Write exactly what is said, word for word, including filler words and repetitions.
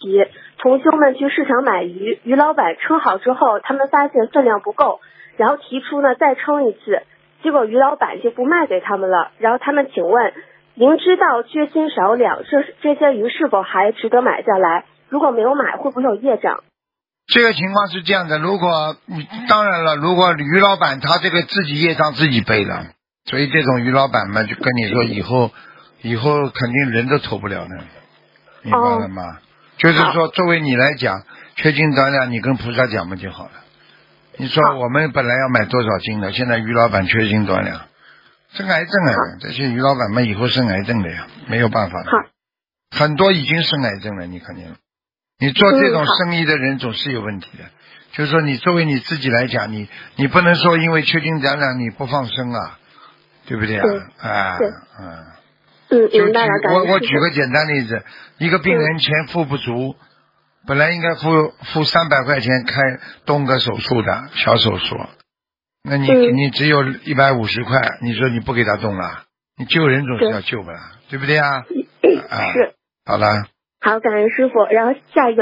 题。同修们去市场买鱼，鱼老板称好之后，他们发现分量不够，然后提出呢再称一次，结果鱼老板就不卖给他们了。然后他们请问，明知道缺斤少两，这这些鱼是否还值得买下来？如果没有买，会不会有业障？ 这个情况是这样的，如果你当然了，如果鱼老板他这个自己业障自己背了，所以这种鱼老板嘛，就跟你说以后以后肯定人都投不了的，明白了吗？哦、就是说，作为你来讲，缺斤短两，你跟菩萨讲嘛就好了。你说我们本来要买多少斤的，现在鱼老板缺斤短两，生癌症啊！这些鱼老板们以后生癌症的呀，没有办法的。很多已经生癌症了，你看见了？你做这种生意的人总是有问题的，就是说你作为你自己来讲，你你不能说因为缺斤短两你不放生啊，对不对啊？啊，嗯， 嗯， 就举我我举个简单例子，一个病人钱付不足，本来应该付付三百块钱开动个手术的小手术，那你你只有一百五十块，你说你不给他动了，你救人总是要救吧，对不对啊？啊， 是， 好了。 好，感恩师傅。然后下一个。